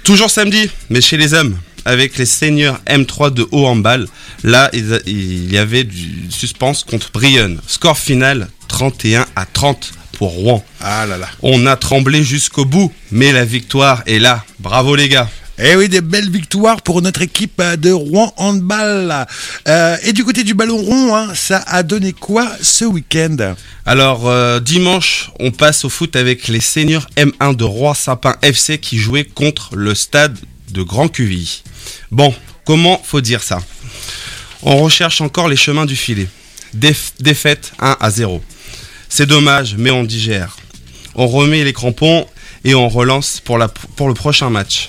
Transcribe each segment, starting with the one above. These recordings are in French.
Toujours samedi, mais chez les hommes, avec les seniors M3 de haut handball. Là, il y avait du suspense contre Brionne. Score final 31-30 pour Rouen. Ah là là. On a tremblé jusqu'au bout, mais la victoire est là. Bravo les gars. Eh oui, des belles victoires pour notre équipe de Rouen Handball. Et du côté du ballon rond, ça a donné quoi ce week-end ? Alors, dimanche, on passe au foot avec les seniors M1 de Rouen-Sapin FC qui jouaient contre le stade de Grand Quevilly. Bon, comment faut dire ça ? On recherche encore les chemins du filet. Défaite 1-0. C'est dommage, mais on digère. On remet les crampons et on relance pour le prochain match.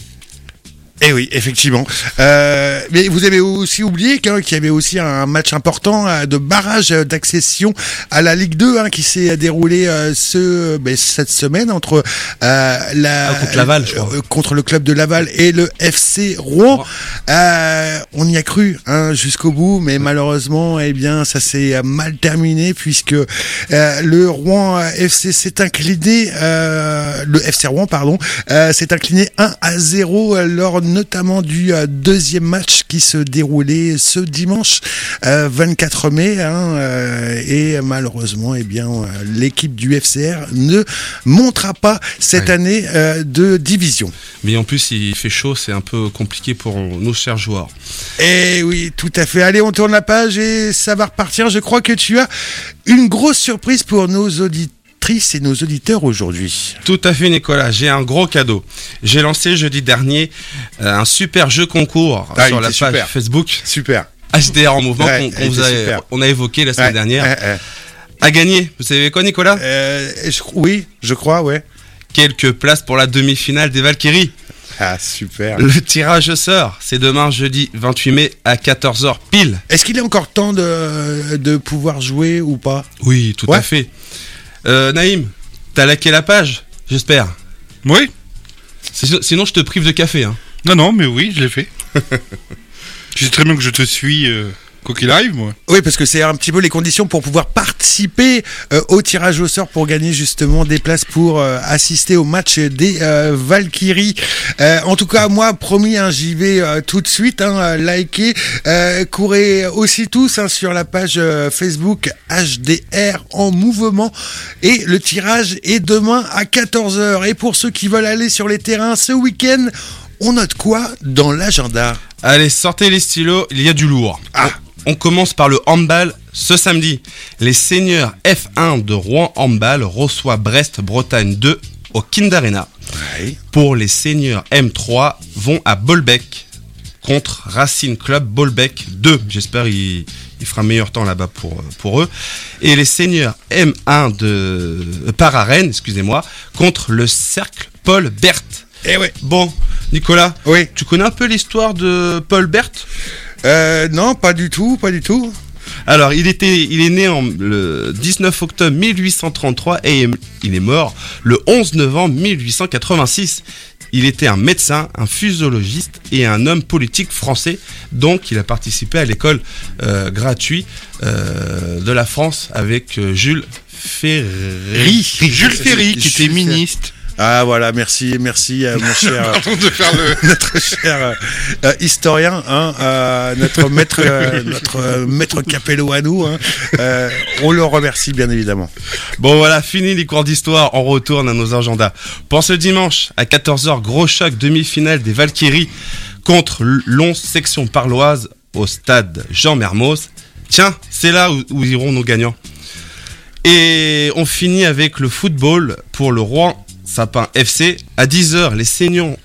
Eh oui, effectivement. Mais vous avez aussi oublié qu'il y avait aussi un match important de barrage d'accession à la Ligue 2 qui s'est déroulé cette semaine entre contre Laval, je crois. Contre le club de Laval et le FC Rouen. On y a cru jusqu'au bout, mais malheureusement, ça s'est mal terminé puisque le Rouen FC s'est incliné, le FC Rouen, s'est incliné 1-0 lors notamment du deuxième match qui se déroulait ce dimanche 24 mai et malheureusement l'équipe du FCR ne montera pas cette année de division. Mais en plus il fait chaud, c'est un peu compliqué pour nos chers joueurs. Eh oui, tout à fait. Allez, on tourne la page et ça va repartir. Je crois que tu as une grosse surprise pour nos auditeurs et nos auditeurs aujourd'hui. Tout à fait Nicolas, j'ai un gros cadeau. J'ai lancé jeudi dernier un super jeu concours sur la page Facebook. Super. HDR en mouvement qu'on a évoqué la semaine dernière. À gagner, vous savez quoi Nicolas ? Oui, je crois, ouais. Quelques places pour la demi-finale des Valkyries. Ah, super. Le tirage sort, c'est demain jeudi 28 mai à 14h pile. Est-ce qu'il est encore temps de pouvoir jouer ou pas ? Oui, tout à fait. Naïm, t'as liké la page, j'espère. Oui. Sinon, je te prive de café. Non, mais oui, je l'ai fait. Je sais très bien que je te suis, quoi qu'il arrive, moi. Oui, parce que c'est un petit peu les conditions pour pouvoir participer au tirage au sort pour gagner justement des places pour assister au match des Valkyries. En tout cas, moi, promis, j'y vais tout de suite. Likez, courez aussi tous sur la page Facebook HDR en mouvement. Et le tirage est demain à 14h. Et pour ceux qui veulent aller sur les terrains ce week-end, on note quoi dans l'agenda ? Allez, sortez les stylos, il y a du lourd. On commence par le handball ce samedi. Les seniors F1 de Rouen Handball reçoivent Brest-Bretagne 2 au Kind Arena. Oui. Pour les seniors M3 vont à Bolbec contre Racing Club Bolbec 2. J'espère qu'il fera meilleur temps là-bas pour eux. Et les seniors M1 de Rennes, contre le Cercle Paul Berthe. Eh ouais. Bon, Nicolas, oui. Tu connais un peu l'histoire de Paul Berthe ? Non, pas du tout. Alors, il est né le 19 octobre 1833 et il est mort le 11 novembre 1886. Il était un médecin, un physiologiste et un homme politique français. Donc, il a participé à l'école gratuite de la France avec Jules Ferry. Jules Ferry, qui était ministre. Ah voilà, merci mon cher notre cher historien, notre maître Capello à nous, on le remercie bien évidemment. Bon voilà, fini les cours d'histoire, on retourne à nos agendas. Pour ce dimanche à 14h, gros choc demi-finale des Valkyries contre l'11 section parloise au stade Jean Mermoz. Tiens, c'est là où iront nos gagnants. Et on finit avec le football pour le Rouen Sapin FC. À 10h, les seniors,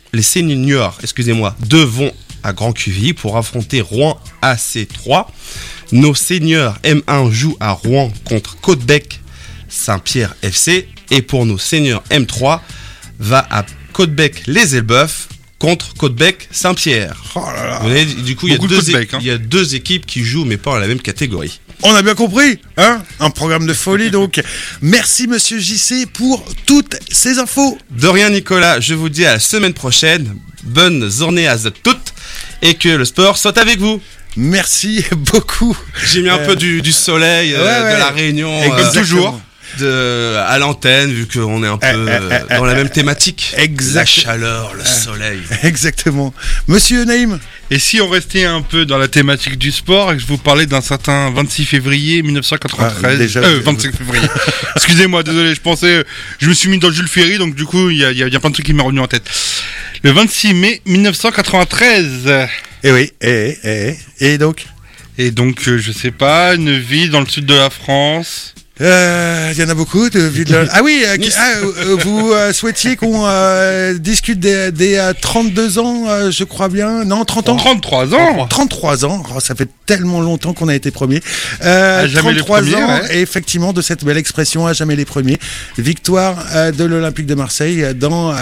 2 vont à Grand Quevilly pour affronter Rouen AC3. Nos seniors M1 jouent à Rouen contre Côte-Bec Saint-Pierre FC. Et pour nos seniors M3, va à Côte-Bec les Elbeufs contre Côte-Bec Saint-Pierre. Oh là là. Vous voyez, du coup, il y a deux équipes qui jouent mais pas dans la même catégorie. On a bien compris, un programme de folie donc. Merci Monsieur JC pour toutes ces infos. De rien Nicolas, je vous dis à la semaine prochaine. Bonne journée à toutes et que le sport soit avec vous. Merci beaucoup. J'ai mis un peu du soleil, de la Réunion. Comme toujours. à l'antenne, vu qu'on est un peu dans la même thématique. Exact. La chaleur, le soleil. Exactement. Monsieur Naïm. Et si on restait un peu dans la thématique du sport et que je vous parlais d'un certain 26 février 1993, 25 février. Excusez-moi, désolé, je me suis mis dans Jules Ferry, donc du coup, il y a plein de trucs qui m'est revenu en tête. Le 26 mai 1993. Eh oui, et donc? Et donc, je sais pas, une ville dans le sud de la France. Il y en a beaucoup de villes. Ah oui, vous souhaitiez qu'on discute des 32 ans, je crois bien. Non, 30 ans. 33 ans. 33 ans. Oh, ça fait tellement longtemps qu'on a été premiers. À jamais 33 les premiers, ans, ouais. et effectivement, de cette belle expression, à jamais les premiers. Victoire de l'Olympique de Marseille dans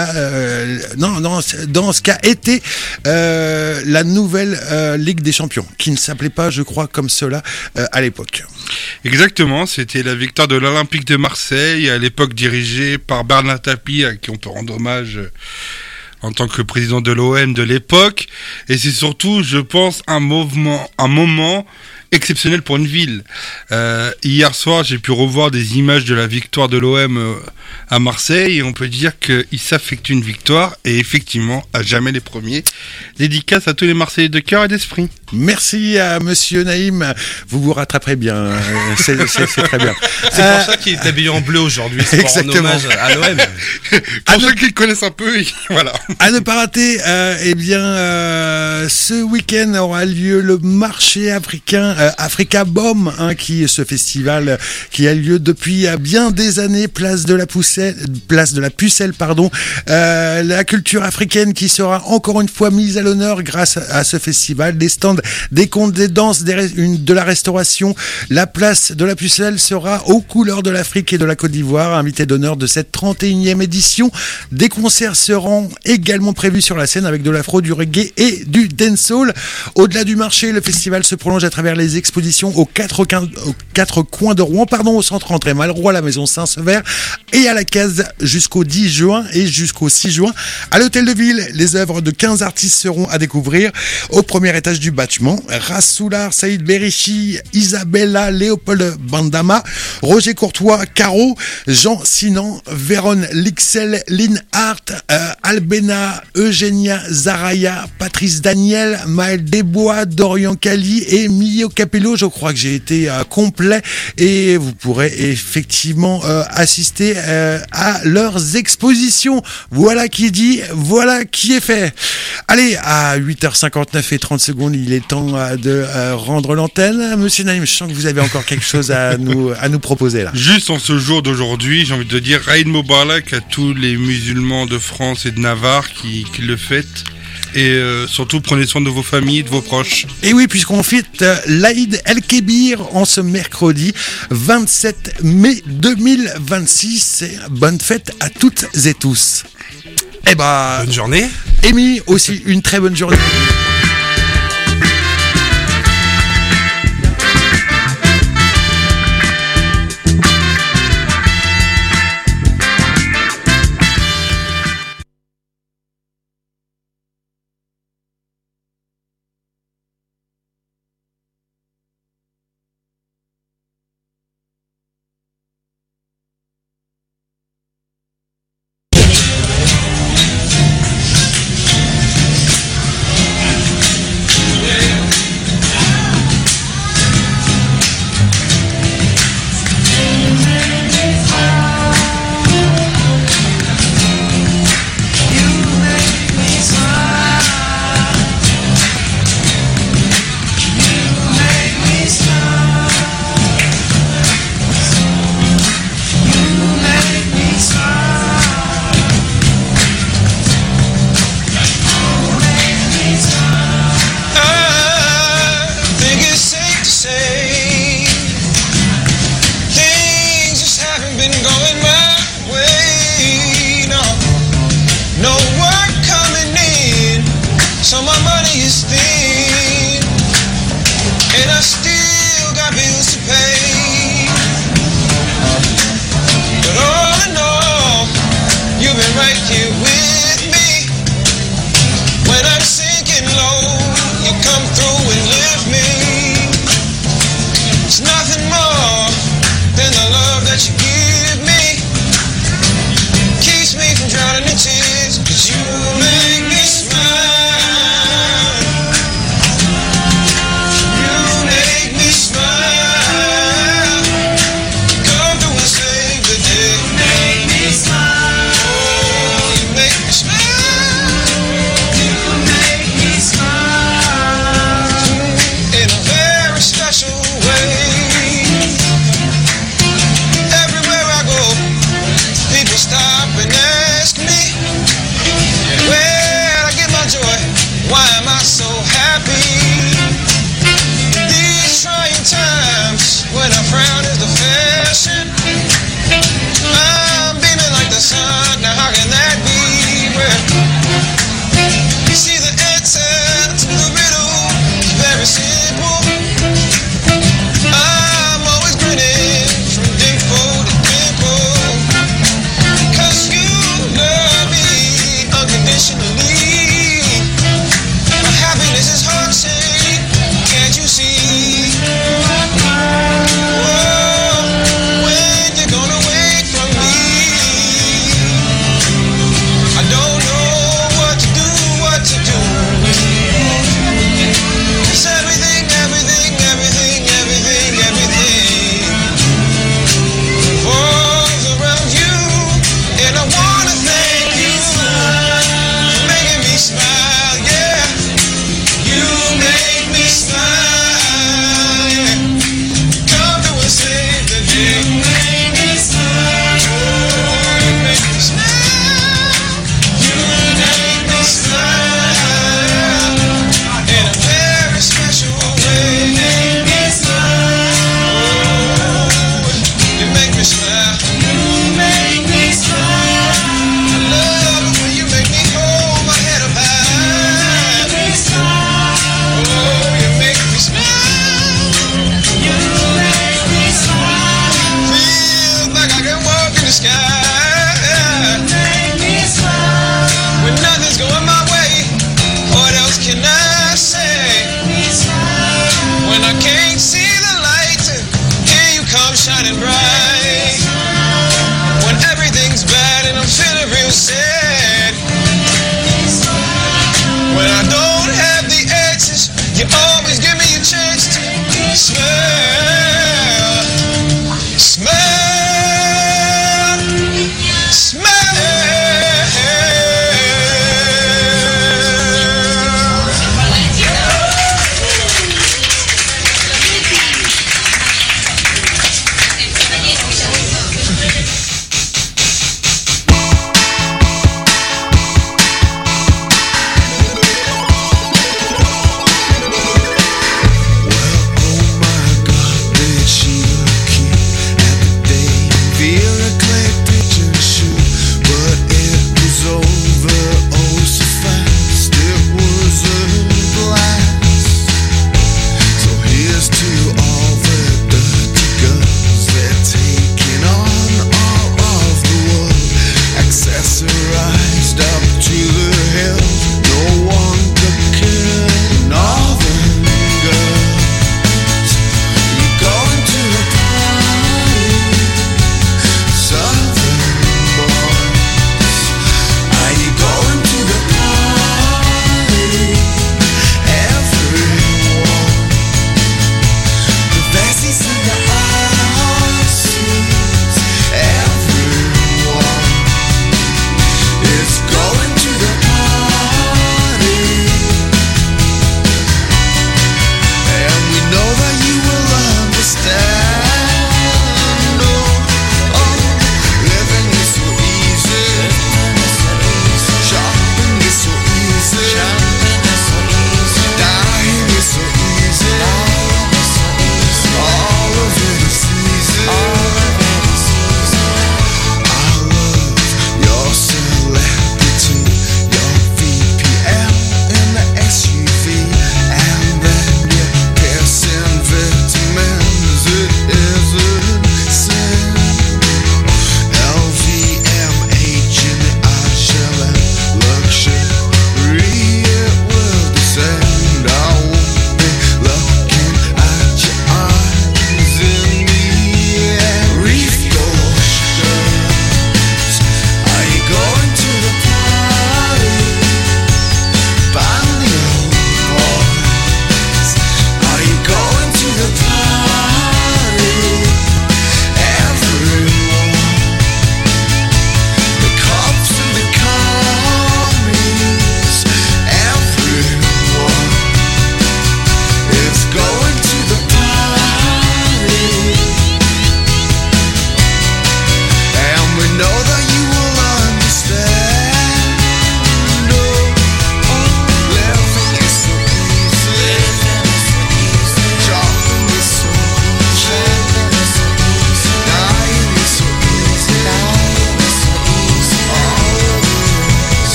dans ce qu'a été la nouvelle Ligue des Champions, qui ne s'appelait pas, je crois, comme cela à l'époque. Exactement, c'était la victoire de l'Olympique de Marseille, à l'époque dirigée par Bernard Tapie, à qui on peut rendre hommage en tant que président de l'OM de l'époque. Et c'est surtout, je pense, un moment exceptionnel pour une ville. Hier soir, j'ai pu revoir des images de la victoire de l'OM à Marseille, et on peut dire qu'ils s'affectent une victoire, et effectivement, à jamais les premiers. Dédicace à tous les Marseillais de cœur et d'esprit. Merci à Monsieur Naïm, vous vous rattraperez bien, c'est très bien. C'est pour ça qu'il est habillé en bleu aujourd'hui, c'est pour rendre hommage à l'OM. Pour ceux qui le connaissent un peu, voilà. À ne pas rater, ce week-end aura lieu le marché africain, Africa Bomb, ce festival qui a lieu depuis bien des années, place de la Pucelle, la culture africaine qui sera encore une fois mise à l'honneur grâce à ce festival, des stands, des contes, des danses, de la restauration. La place de la Pucelle sera aux couleurs de l'Afrique et de la Côte d'Ivoire, invité d'honneur de cette 31e édition. Des concerts seront également prévus sur la scène avec de l'afro, du reggae et du dancehall. Au-delà du marché, le festival se prolonge à travers les expositions aux quatre coins de Rouen, au centre André Malraux, à la maison Saint-Sever et à la case jusqu'au 10 juin et jusqu'au 6 juin. À l'hôtel de ville, les œuvres de 15 artistes seront à découvrir au premier étage du bâtiment. Rassoulard, Saïd Berichi, Isabella, Léopold Bandama, Roger Courtois, Caro, Jean Sinan, Véron Lixel, Lynn Hart, Albena, Eugénia Zaraya, Patrice Daniel, Maël Desbois, Dorian Cali et Mio Capello. Je crois que j'ai été complet, et vous pourrez effectivement assister à leurs expositions. Voilà qui est dit, voilà qui est fait. Allez, à 8h59 et 30 secondes, il est temps de rendre l'antenne. Monsieur Naïm, je sens que vous avez encore quelque chose à nous proposer là. Juste en ce jour d'aujourd'hui, j'ai envie de dire Aïd Mobarak à tous les musulmans de France et de Navarre qui le fêtent. Et surtout, prenez soin de vos familles, de vos proches. Et oui, puisqu'on fête l'Aïd El-Kébir en ce mercredi 27 mai 2026. Bonne fête à toutes et tous. Bonne journée. Amy, aussi une très bonne journée.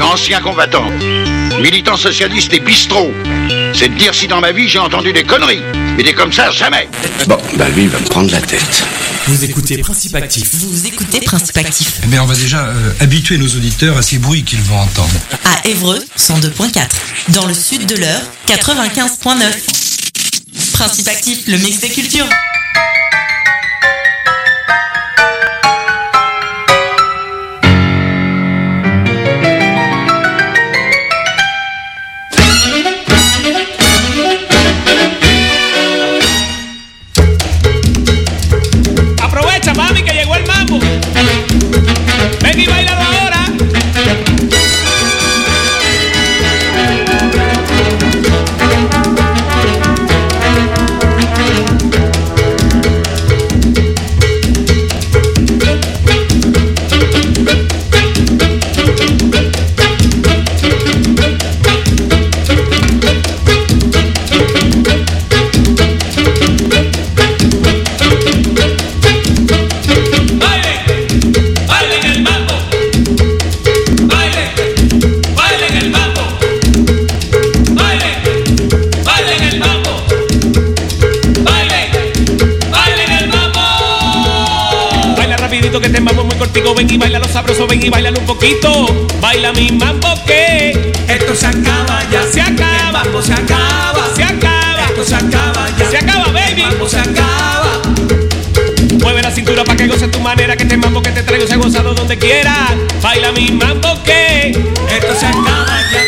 ancien combattant, militant socialiste et bistrot. C'est de dire si dans ma vie j'ai entendu des conneries. Mais des comme ça, jamais. Bon, bah lui, il va me prendre la tête. Vous écoutez Principe Actif. Vous écoutez Principe Actif. Eh bien, on va déjà habituer nos auditeurs à ces bruits qu'ils vont entendre. À Évreux, 102.4. Dans le sud de l'Eure, 95.9. Principe Actif, le mix des cultures. Aprovecha, mami, que llegó el mambo. Ven y bailalo ahora. Que este mambo es muy cortico, ven y baila lo sabroso, ven y bailalo un poquito. Baila mi mambo que esto se acaba ya, se acaba, el mambo se acaba, se acaba, esto se acaba ya, se acaba, baby, el mambo se acaba. Mueve la cintura pa' que goces tu manera, que este mambo que te traigo se ha gozado donde quiera. Baila mi mambo que esto se acaba ya.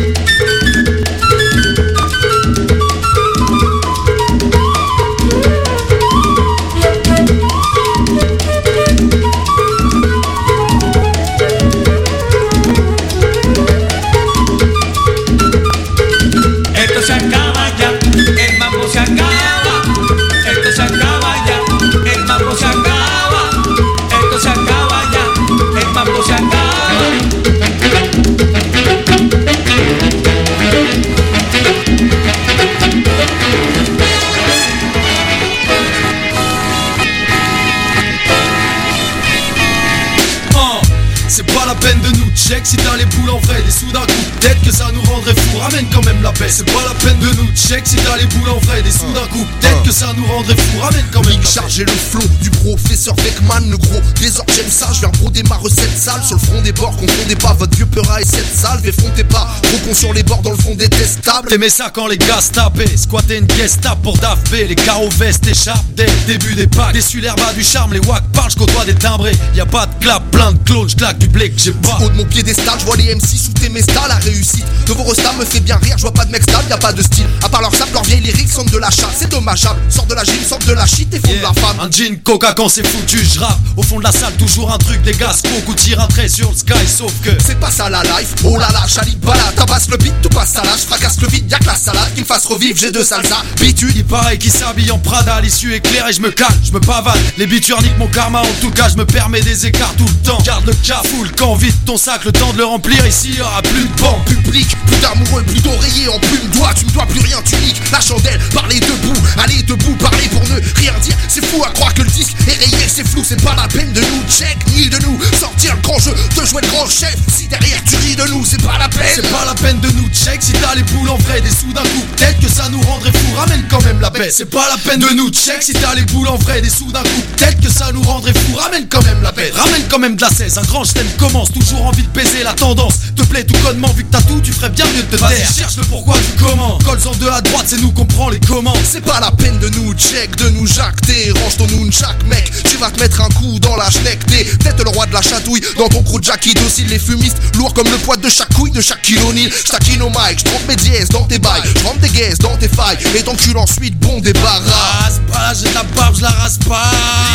Check si t'as les boules en vrai, des sous d'un coup, peut-être que ça nous rendrait fous, ramène quand même la paix. C'est pas la peine de nous check si t'as les boules en vrai, des sous d'un coup, peut-être que ça nous rendrait fous, ramène quand même la paix. Charger le flow du professeur Beckman, le gros désordre j'aime ça, je viens broder ma recette sale sur le front des bords, confondez pas votre vieux peura et cette salve, effrontez pas, trop con sur les bords dans le fond détestable. T'aimais ça quand les gars se tapaient, squatter une caisse tape pour DAF B, les carreaux vestes échappent dès le début des packs, déçu l'herbe a du charme, les wack parlent, j'cotoie des timbrés, y'a pas de clap, plein de clones, j'claque du blé que j'ai pas. Haut de mon piédestal, je vois les MC sous tes mestas, la réussite de vos restas me fait bien rire, je vois pas de mec stable, y'a pas de style, à part leur sable, leurs vieilles lyriques sentent de la chatte, c'est dommageable, sort de la gym, sort de la shit et font de la femme. Un jean coca quand c'est foutu, j'rappe, au fond de la salle toujours un truc, des gaz, beaucoup tirent un trait sur le sky, sauf que c'est pas ça la life, oh là là, Chalibala, tabasse le beat, tout passe à l'âge, fracasse le vide, y'a que la salade qui me fasse revivre, j'ai de salsa, bitude. Il paraît qu'il s'habille en Prada, l'issue est claire et je me calme, je me pavane, les bitures niquent mon karma, en tout cas je me permets des écarts tout le temps, garde le cap, full quand vide ton sac, le temps de le remplir, ici y aura plus de banc public, plus d'amoureux, plus d'oreillers en plume d'oie, tu me dois plus rien, tu niques la chandelle, parlez debout, allez debout, parlez pour ne rien dire, c'est fou à croire que le disque est rayé, c'est flou, c'est pas la peine de nous check, ni de nous sortir le grand jeu, de jouer le grand chef, si derrière tu ris de nous, c'est pas la peine. C'est pas la peine de nous check, si t'as les boules en vrai, des sous d'un coup, peut-être que ça nous rendrait fous, ramène quand même la paix. C'est pas la peine de nous check, si t'as les boules en vrai, des sous d'un coup, peut-être que ça nous rendrait fous, ramène quand même la paix. Ramène quand même de la 16, un grand chelem commence, toujours envie de baiser la tendance, te plaît tout connement, vu que t'as tout, tu ferais bien mieux de te taire. Cherche le pourquoi du comment, colle en deux à droite, c'est nous qu'on prend les commandes. C'est pas la peine de nous check, de nous jacter, range ton nunchak mec, tu vas te mettre un coup dans la schneck, t'es peut-être le roi de la chatouille, dans ton crew de Jackie docile, les fumistes, lourds comme le poids de chaque couille de chaque kilonil, j'taquine au mic, j'trempe mes dièses dans tes bails, j'rentre des guaises dans tes failles, et t'encules ensuite bon débarras. Rase pas, j'ai de la barbe, j'la rase pas.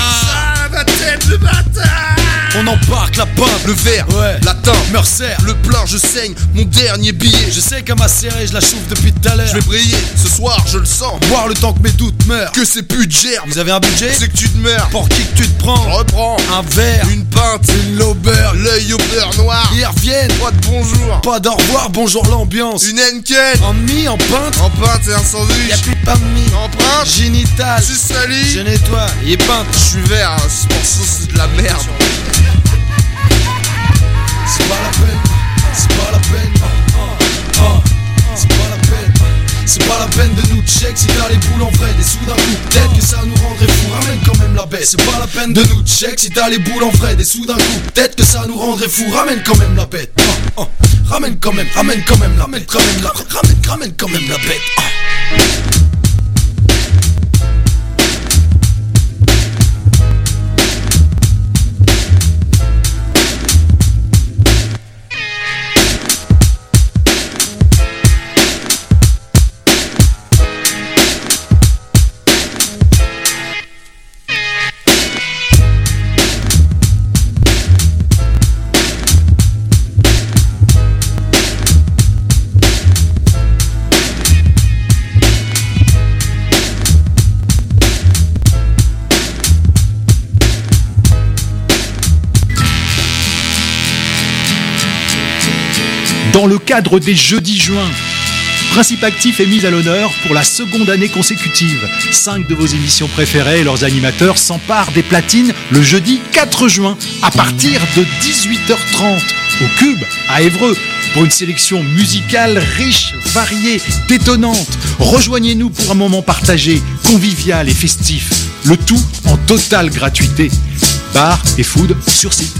Ma tête de bâtard. On embarque la pinte, le verre, ouais, la teinte, me resserre, le plein, je saigne, mon dernier billet. Je sais qu'à ma serrée, je la chauffe depuis tout à l'heure. Je vais briller, ce soir, je le sens. Boire le temps que mes doutes meurent. Que c'est plus de gerbe. Vous avez un budget? C'est que tu te meurs. Pour qui que tu te prends? Je reprends un verre, une pinte, une lauber, l'œil au beurre noir. Ils reviennent, pas de bonjour, pas d'au revoir, bonjour l'ambiance. Une Henken, en demi, en pinte, et un sandwich. Y'a plus de pain de mie, en pinte, génital, je suis sali, je nettoie, il est peinte. Je suis vert, ce morceau c'est de la merde. C'est pas la peine, c'est pas la peine. bête. C'est pas la peine de nous check si t'as les boules en vrai. Des sous d'un coup, peut-être que ça nous rendrait fous. Ramène quand même la bête. Ramène quand même la bête. Ramène quand même la bête. Dans le cadre des jeudis juin, Principe Actif est mis à l'honneur pour la seconde année consécutive. 5 de vos émissions préférées et leurs animateurs s'emparent des platines le jeudi 4 juin à partir de 18h30 au Cube à Évreux pour une sélection musicale riche, variée, détonnante. Rejoignez-nous pour un moment partagé, convivial et festif. Le tout en totale gratuité. Bar et food sur site.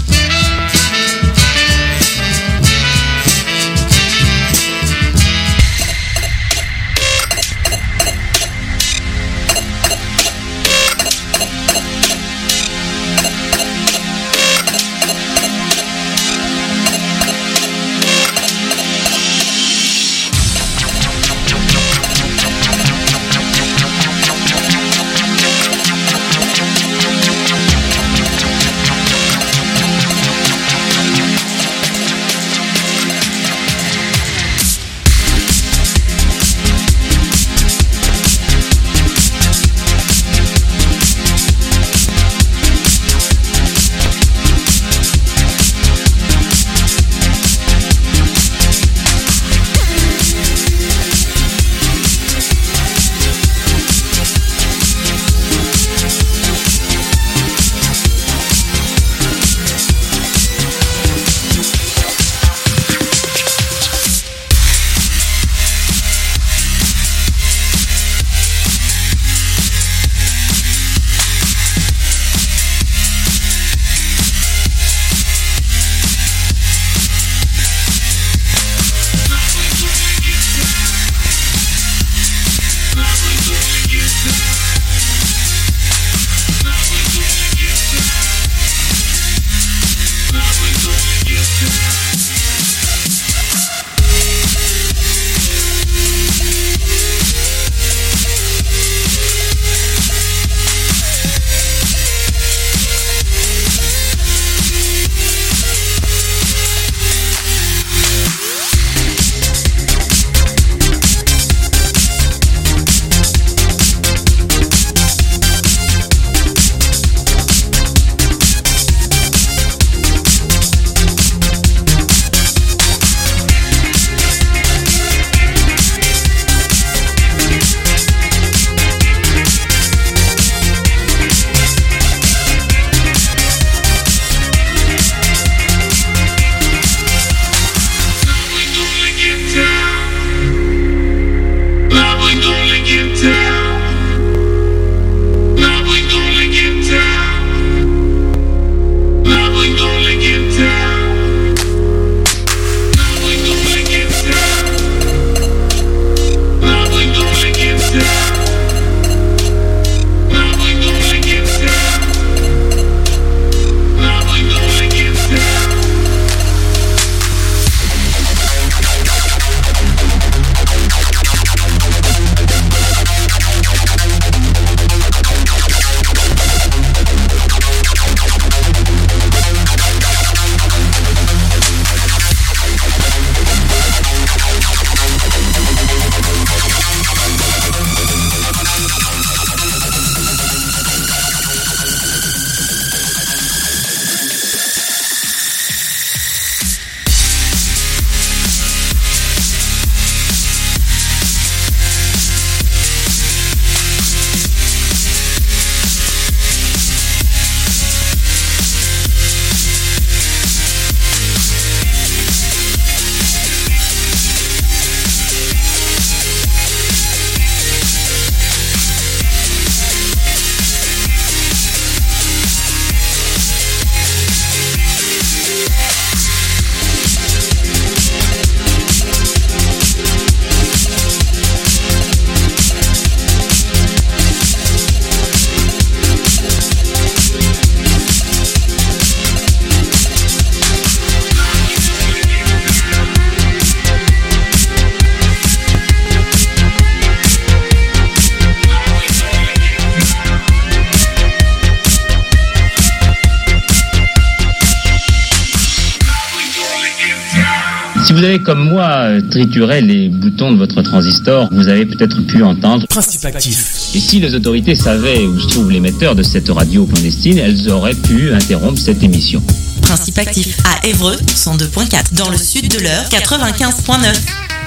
Si vous avez comme moi trituré les boutons de votre transistor, vous avez peut-être pu entendre Principe actif. Et si les autorités savaient où se trouve l'émetteur de cette radio clandestine, elles auraient pu interrompre cette émission. Principe actif à Évreux 102.4, dans le sud de l'Eure 95.9.